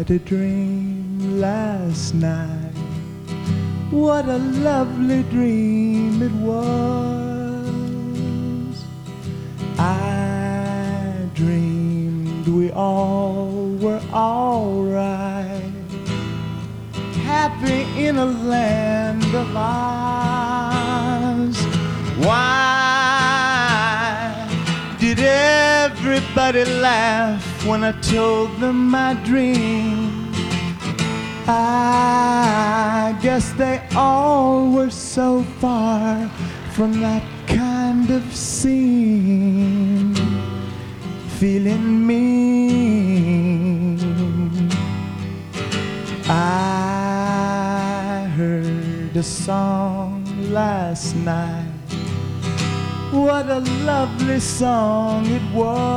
had a dream last night. What a lovely dream it was. I dreamed we all were alright, happy in a land of ours. Why did everybody laugh when I told them my dream? I guess they all were so far from that kind of scene, feeling mean. I heard a song last night. What a lovely song it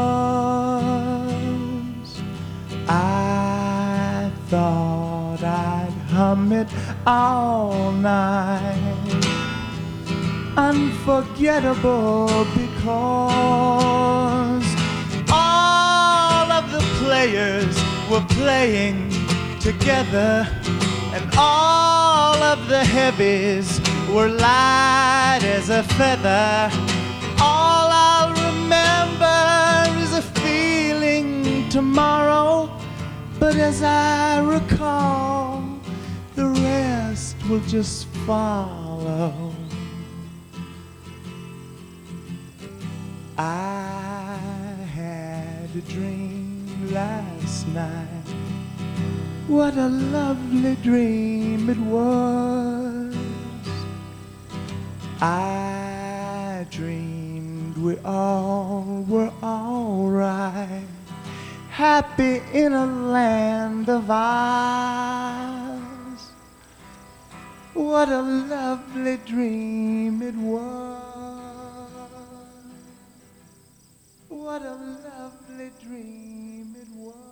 was. I thought I'd hum it all night. Unforgettable because all of the players were playing together, and all of the heavies were light as a feather. All I'll remember is a feeling tomorrow, but as I recall, the rest will just follow. I had a dream last night. What a lovely dream it was. I dreamed we all were alright, happy in a land of ours. What a lovely dream it was. What a lovely dream it was.